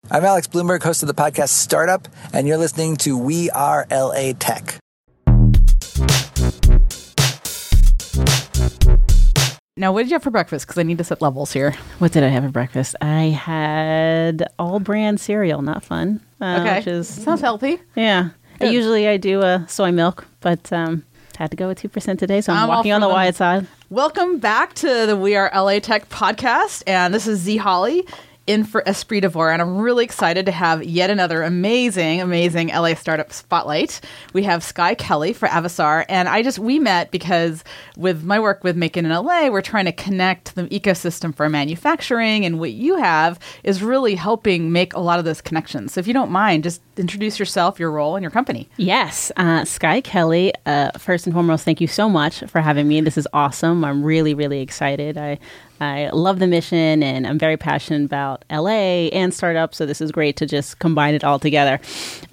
I'm Alex Bloomberg, host of the podcast Startup, and you're listening to We Are LA Tech. Now, what did you have for breakfast? Because I need to set levels here. What did I have for breakfast? I had all brand cereal, not fun. Okay. Which sounds healthy. Yeah. Usually I do soy milk, but had to go with 2% today, so I'm walking on the wide side. Welcome back to the We Are LA Tech podcast, and this is Z Holly in for Esprit Devore, and I'm really excited to have yet another amazing LA startup spotlight. We have Skye Kelly for Avasar, and we met because with my work with Making in LA, we're trying to connect the ecosystem for manufacturing, and what you have is really helping make a lot of those connections. So if you don't mind, just introduce yourself, your role, and your company. Yes, Skye Kelly, first and foremost, thank you so much for having me. This is awesome. I'm really, really excited. I love the mission, and I'm very passionate about LA and startups, so this is great to just combine it all together.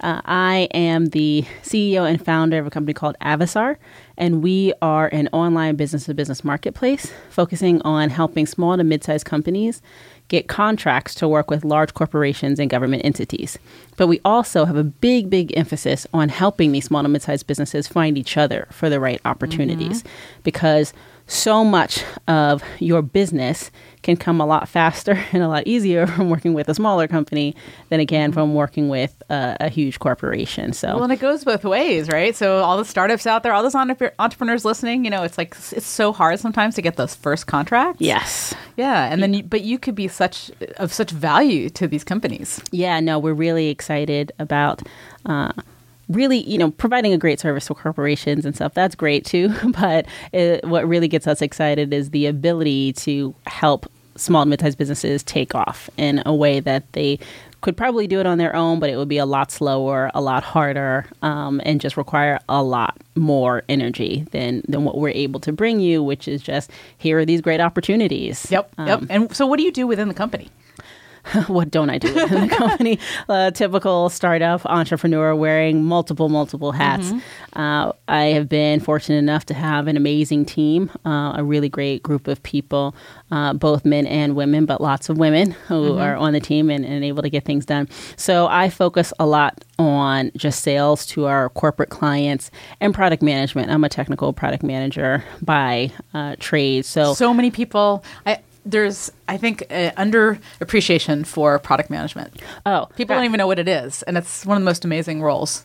I am the CEO and founder of a company called Avasar, and we are an online business-to-business marketplace focusing on helping small to mid-sized companies get contracts to work with large corporations and government entities. But we also have a big emphasis on helping these small to mid-sized businesses find each other for the right opportunities, because so much of your business can come a lot faster and a lot easier from working with a smaller company than it can from working with a huge corporation. So, and it goes both ways, right? So all the startups out there, all those entrepreneurs listening, it's so hard sometimes to get those first contracts. Yes. Yeah, and then but you could be of such value to these companies. Yeah, no, we're really excited about really, providing a great service to corporations and stuff. That's great too. But what really gets us excited is the ability to help small and mid-sized businesses take off in a way that they could probably do it on their own, but it would be a lot slower, a lot harder, and just require a lot more energy than what we're able to bring you, which is just, here are these great opportunities. Yep. And so what do you do within the company? What don't I do in the company? Typical startup entrepreneur wearing multiple hats. I have been fortunate enough to have an amazing team, a really great group of people, both men and women, but lots of women who are on the team and able to get things done. So I focus a lot on just sales to our corporate clients and product management. I'm a technical product manager by trade. So many people... There's, I think, underappreciation for product management. People don't even know what it is, and it's one of the most amazing roles.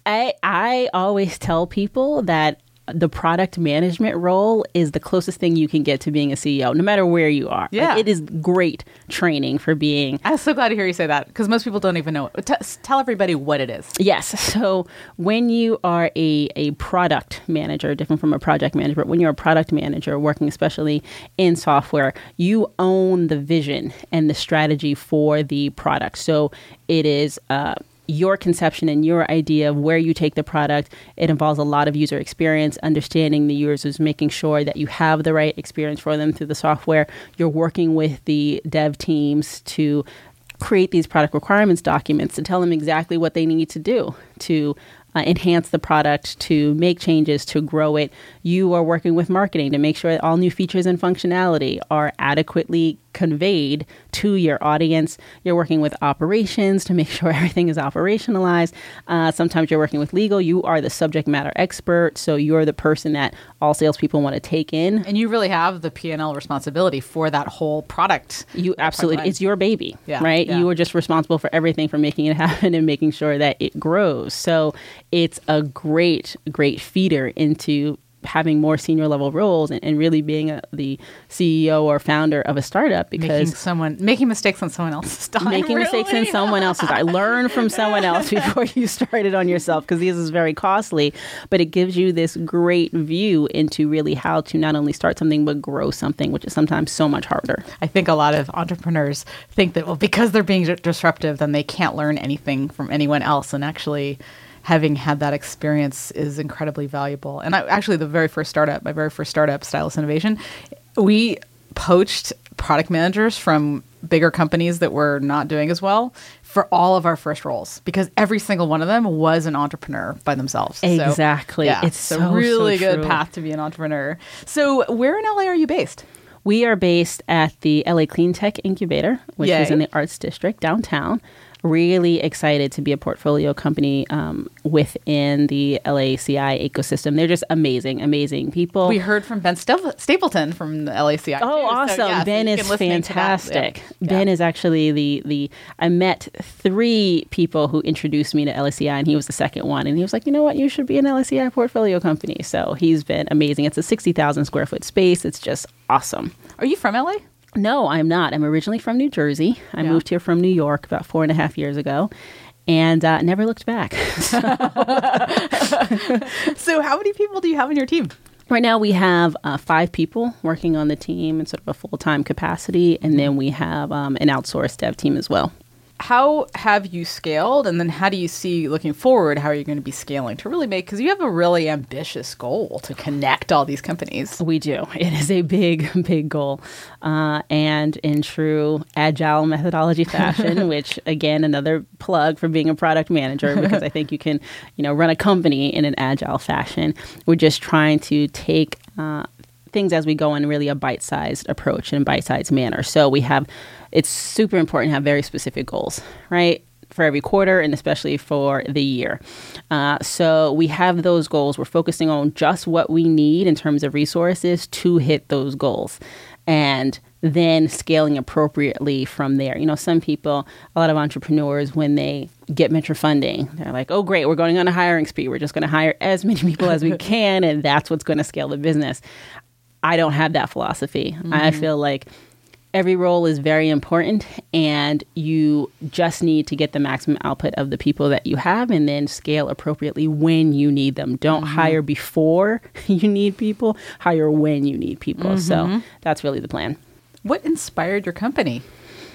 I always tell people that the product management role is the closest thing you can get to being a CEO, no matter where you are. Yeah. It is great training for being... I'm so glad to hear you say that, because most people don't even know it. Tell everybody what it is. Yes. So when you are a product manager, different from a project manager, but when you're a product manager working especially in software, you own the vision and the strategy for the product. So it is... your conception and your idea of where you take the product. It involves a lot of user experience, understanding the users, making sure that you have the right experience for them through the software. You're working with the dev teams to create these product requirements documents to tell them exactly what they need to do to enhance the product, to make changes, to grow it. You are working with marketing to make sure that all new features and functionality are adequately conveyed to your audience. You're working with operations to make sure everything is operationalized. Sometimes you're working with legal. You are the subject matter expert, so you're the person that all salespeople want to take in. And you really have the P&L responsibility for that whole product. You absolutely. It's your baby, right? Yeah. You are just responsible for everything from making it happen and making sure that it grows. So it's a great feeder into having more senior level roles and really being the CEO or founder of a startup, because making mistakes on someone else's time. Mistakes on someone else's time. Learn from someone else before you start it on yourself, because this is very costly, but it gives you this great view into really how to not only start something but grow something, which is sometimes so much harder. I think a lot of entrepreneurs think that, because they're being disruptive, then they can't learn anything from anyone else, and actually having had that experience is incredibly valuable. And my very first startup, Stylus Innovation, we poached product managers from bigger companies that were not doing as well for all of our first roles, because every single one of them was an entrepreneur by themselves. Exactly. So, it's a really good true. path to be an entrepreneur. So where in LA are you based? We are based at the LA Clean Tech Incubator, which is in the Arts District downtown. really excited to be a portfolio company within the LACI ecosystem. They're just amazing people. We heard from Ben Stapleton from the LACI. Oh, awesome. So, yeah, Ben is fantastic. Ben is actually I met 3 people who introduced me to LACI, and he was the second one. And he was like, you know what, you should be an LACI portfolio company. So he's been amazing. It's a 60,000 square foot space. It's just awesome. Are you from LA? No, I'm not. I'm originally from New Jersey. I moved here from New York about 4.5 years ago and never looked back. So how many people do you have on your team? Right now we have 5 people working on the team in sort of a full-time capacity, and then we have an outsourced dev team as well. How have you scaled, and then how do you see looking forward, how are you going to be scaling to really make, because you have a really ambitious goal to connect all these companies. We do. It is a big goal. And in true agile methodology fashion, which again, another plug for being a product manager, because I think you can, run a company in an agile fashion. We're just trying to take things as we go in really a bite-sized approach and bite-sized manner. So it's super important to have very specific goals, right? For every quarter and especially for the year. So we have those goals. We're focusing on just what we need in terms of resources to hit those goals, and then scaling appropriately from there. Some people, a lot of entrepreneurs, when they get venture funding, they're like, oh, great, we're going on a hiring spree. We're just going to hire as many people as we can, and that's what's going to scale the business. I don't have that philosophy. Mm-hmm. I feel like every role is very important, and you just need to get the maximum output of the people that you have and then scale appropriately when you need them. Don't hire before you need people, hire when you need people. So that's really the plan. What inspired your company?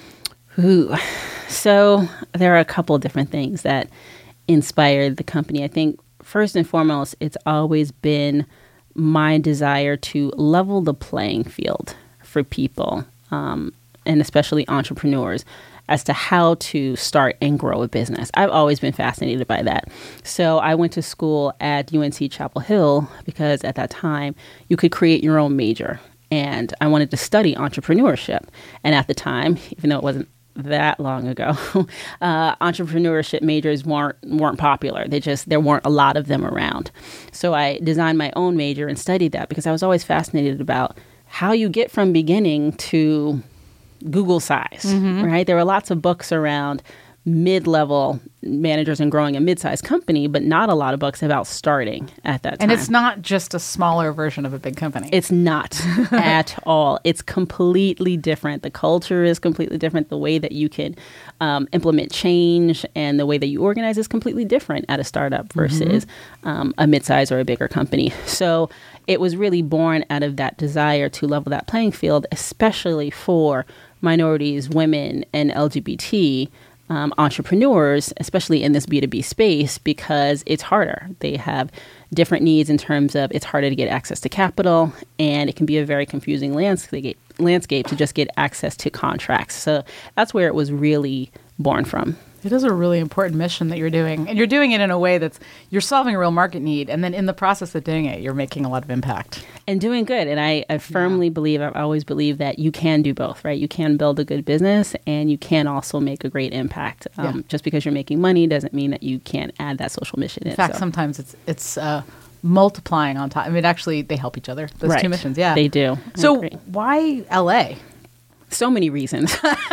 So there are a couple of different things that inspired the company. I think first and foremost, it's always been my desire to level the playing field for people, and especially entrepreneurs, as to how to start and grow a business. I've always been fascinated by that. So I went to school at UNC Chapel Hill because at that time you could create your own major. And I wanted to study entrepreneurship. And at the time, even though it wasn't that long ago, entrepreneurship majors weren't popular. There weren't a lot of them around. So I designed my own major and studied that because I was always fascinated about how you get from beginning to Google size, right? There were lots of books around mid-level managers and growing a mid-sized company, but not a lot of books about starting at that time. And it's not just a smaller version of a big company. It's not at all. It's completely different. The culture is completely different. The way that you can implement change and the way that you organize is completely different at a startup versus a mid-size or a bigger company. So it was really born out of that desire to level that playing field, especially for minorities, women, and LGBT entrepreneurs, especially in this B2B space, because it's harder. They have different needs in terms of it's harder to get access to capital, and it can be a very confusing landscape to just get access to contracts. So that's where it was really born from. It is a really important mission that you're doing. And you're doing it in a way you're solving a real market need. And then in the process of doing it, you're making a lot of impact. And doing good. And I firmly believe, I've always believed that you can do both, right? You can build a good business and you can also make a great impact. Just because you're making money doesn't mean that you can't add that social mission in. In fact, sometimes it's multiplying on top. I mean, actually, they help each other. Those two missions, They do. So why LA? So many reasons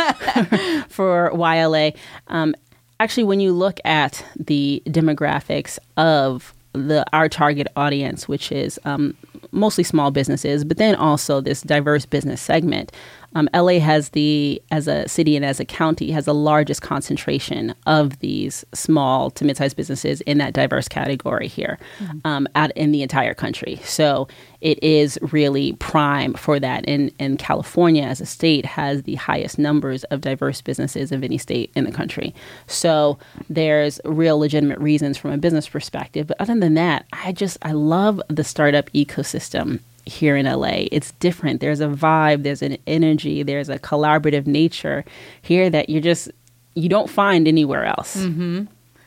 for why LA. Actually, when you look at the demographics of our target audience, which is mostly small businesses, but then also this diverse business segment, LA has as a city and as a county, has the largest concentration of these small to mid-sized businesses in that diverse category here out in the entire country. So it is really prime for that. And California as a state has the highest numbers of diverse businesses of any state in the country. So there's real legitimate reasons from a business perspective. But other than that, I love the startup ecosystem here in LA. It's different. There's a vibe, there's an energy, there's a collaborative nature here that you don't find anywhere else.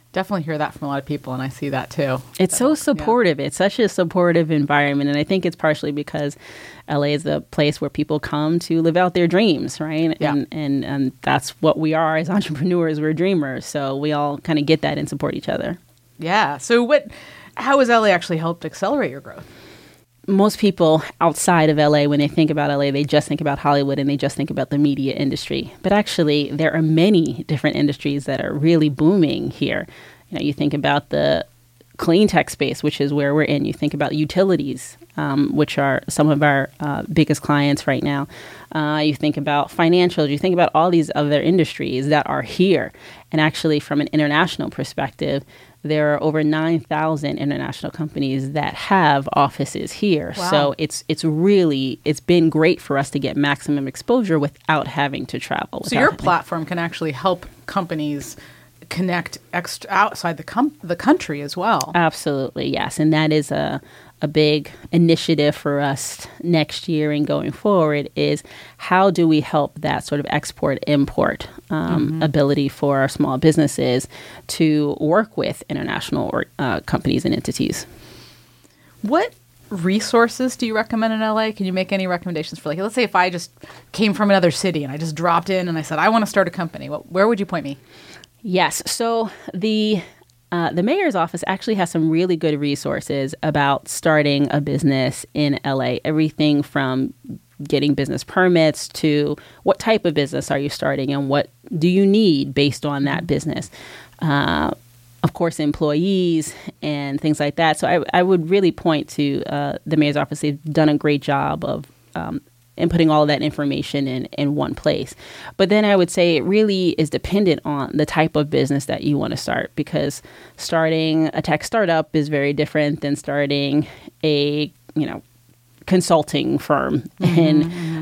Definitely hear that from a lot of people, and I see that too. It's so supportive. It's such a supportive environment. And I think it's partially because LA is a place where people come to live out their dreams, right? Yeah. And that's what we are as entrepreneurs. We're dreamers. So we all kind of get that and support each other. Yeah. So how has LA actually helped accelerate your growth? Most people outside of LA, when they think about LA, they just think about Hollywood and they just think about the media industry. But actually, there are many different industries that are really booming here. You think about the clean tech space, which is where we're in. You think about utilities, which are some of our biggest clients right now. You think about financials. You think about all these other industries that are here. And actually, from an international perspective, there are over 9,000 international companies that have offices here. Wow. So it's been great for us to get maximum exposure without having to travel. So your platform can actually help companies connect outside the country as well. Absolutely, yes. And that is a big initiative for us next year and going forward is how do we help that sort of export-import ability for our small businesses to work with international companies and entities. What resources do you recommend in LA? Can you make any recommendations for, like, let's say if I just came from another city and I just dropped in and I said, I want to start a company. Where would you point me? Yes. So the mayor's office actually has some really good resources about starting a business in LA. Everything from getting business permits to what type of business are you starting and what do you need based on that business. Of course, employees and things like that. So I would really point to the mayor's office. They've done a great job of and putting all of that information in one place. But then I would say it really is dependent on the type of business that you want to start, because starting a tech startup is very different than starting a, consulting firm. In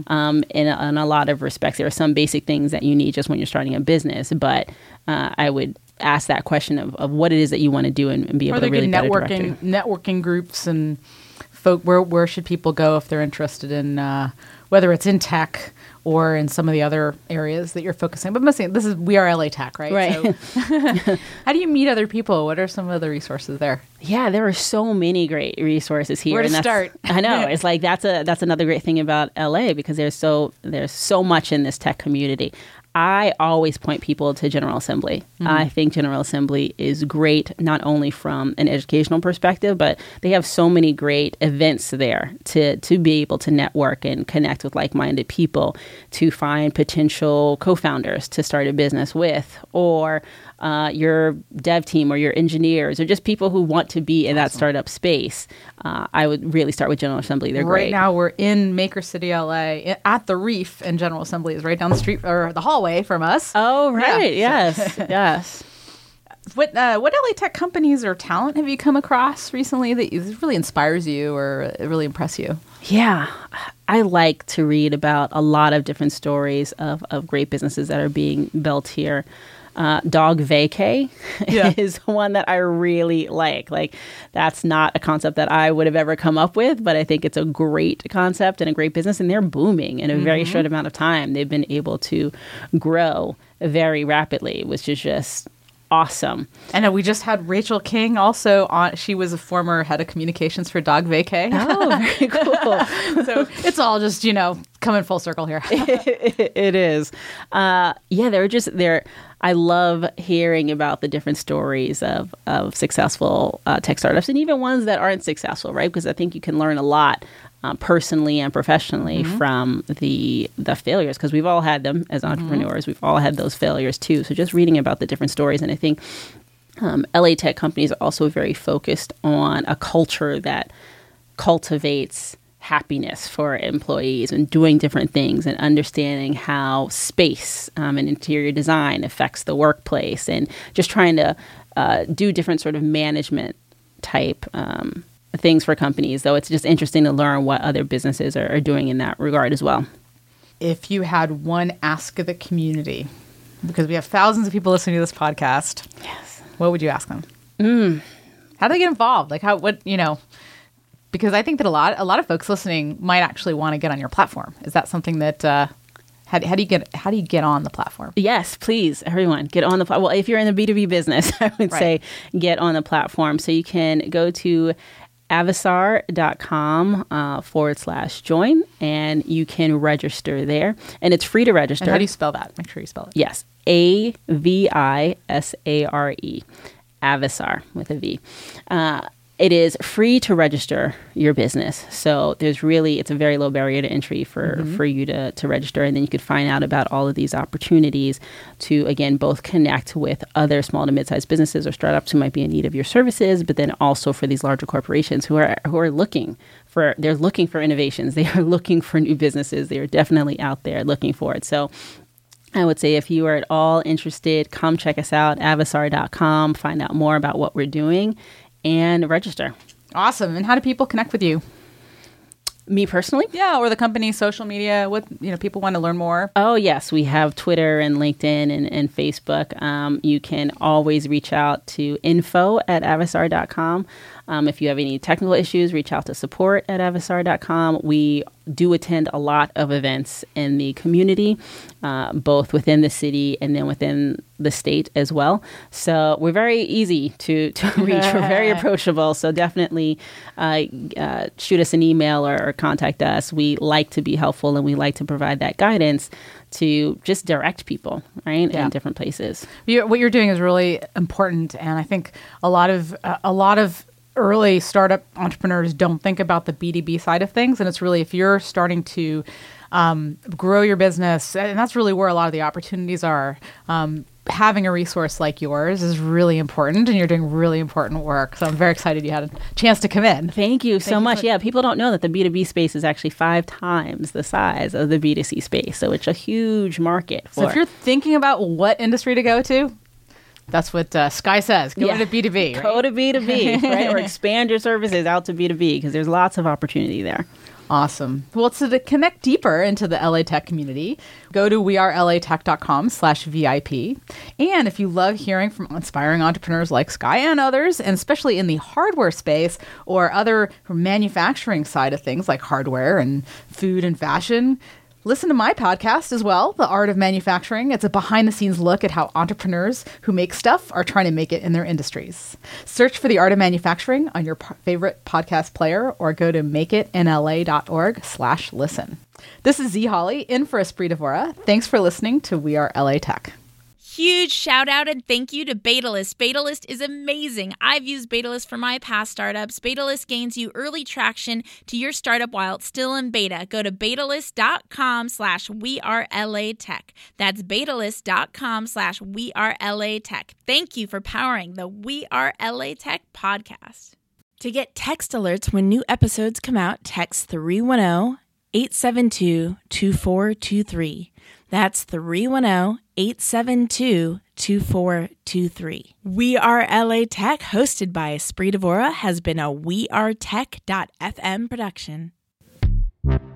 a lot of respects, there are some basic things that you need just when you're starting a business. But I would ask that question of what it is that you want to do and be able to really better direct you. Networking groups and folk. Where should people go if they're interested in whether it's in tech or in some of the other areas that you're focusing? But mostly, this is We Are LA Tech, right? Right. So, how do you meet other people? What are some of the resources there? Yeah, there are so many great resources here. Where to start? I know. It's like that's another great thing about LA, because there's so much in this tech community. I always point people to General Assembly. I think General Assembly is great, not only from an educational perspective, but they have so many great events there to be able to network and connect with like-minded people, to find potential co-founders to start a business with, or your dev team or your engineers, or just people who want to be in that startup space. I would really start with General Assembly. They're great. Right now we're in Maker City, LA, at the Reef, and General Assembly is right down the street or the hallway from us. Oh, right. Yeah. Yes. Yes. What LA Tech companies or talent have you come across recently that really inspires you or really impress you? Yeah, I like to read about a lot of different stories of great businesses that are being built here. Dog Vacay is one that I really like. Like, that's not a concept that I would have ever come up with, but I think it's a great concept and a great business, and they're booming in a very short amount of time. They've been able to grow very rapidly, which is just awesome. And we just had Rachel King also on. She was a former head of communications for Dog Vacay. Oh, very cool. So it's all just, coming full circle here. It is. I love hearing about the different stories of successful tech startups, and even ones that aren't successful, right? Because I think you can learn a lot personally and professionally from the failures, because we've all had them as entrepreneurs. We've all had those failures too. So just reading about the different stories. And I think LA tech companies are also very focused on a culture that cultivates happiness for employees and doing different things and understanding how space and interior design affects the workplace, and just trying to do different sort of management type things for companies. Though it's just interesting to learn what other businesses are doing in that regard as well. If you had one ask of the community, because we have thousands of people listening to this podcast, yes, what would you ask them? How do they get involved? Like because I think that a lot of folks listening might actually want to get on your platform. Is that something that How do you get on the platform? Yes, please, everyone, get on the platform. Well, if you're in the B2B business, I would say get on the platform. So you can go to avisar.com/join, and you can register there. And it's free to register. And how do you spell that? Make sure you spell it. Yes, AVISARE, Avisar with a V. It is free to register your business. So it's a very low barrier to entry for you to register. And then you could find out about all of these opportunities to, again, both connect with other small to mid-sized businesses or startups who might be in need of your services, but then also for these larger corporations who are looking for innovations. They are looking for new businesses. They are definitely out there looking for it. So I would say if you are at all interested, come check us out, avisar.com, find out more about what we're doing, and register. Awesome. And how do people connect with you? Me personally? Yeah, or the company, social media. What people want to learn more? Oh, yes. We have Twitter and LinkedIn and Facebook. You can always reach out to info@avisar.com. If you have any technical issues, reach out to support@avisar.com. We do attend a lot of events in the community, both within the city and then within the state as well. So we're very easy to reach. We're very approachable. So definitely shoot us an email or contact us. We like to be helpful, and we like to provide that guidance to just direct people, right, in different places. What you're doing is really important, and I think a lot of early startup entrepreneurs don't think about the B2B side of things. And it's really, if you're starting to grow your business, and that's really where a lot of the opportunities are, having a resource like yours is really important, and you're doing really important work. So I'm very excited you had a chance to come in. Thank you so much. Yeah, people don't know that the B2B space is actually 5 times the size of the B2C space. So it's a huge market. So if you're thinking about what industry to go to, that's what Sky says. Go to B2B. Right? Go to B2B, right? Or expand your services out to B2B, because there's lots of opportunity there. Awesome. Well, so to connect deeper into the LA Tech community, go to wearelatech.com/VIP. And if you love hearing from inspiring entrepreneurs like Sky and others, and especially in the hardware space or other manufacturing side of things like hardware and food and fashion, listen to my podcast as well, The Art of Manufacturing. It's a behind-the-scenes look at how entrepreneurs who make stuff are trying to make it in their industries. Search for The Art of Manufacturing on your favorite podcast player, or go to makeitinla.org/listen. This is Z Holly, in for Esprit Devora. Thanks for listening to We Are LA Tech. Huge shout out and thank you to Betalist. Betalist is amazing. I've used Betalist for my past startups. Betalist gains you early traction to your startup while it's still in beta. Go to betalist.com/wearelatech. That's betalist.com/wearelatech. Thank you for powering the We Are LA Tech podcast. To get text alerts when new episodes come out, text 310-872-2423. That's 310-872-2423. We Are LA Tech, hosted by Esprit Devora, has been a WeAreTech.fm production.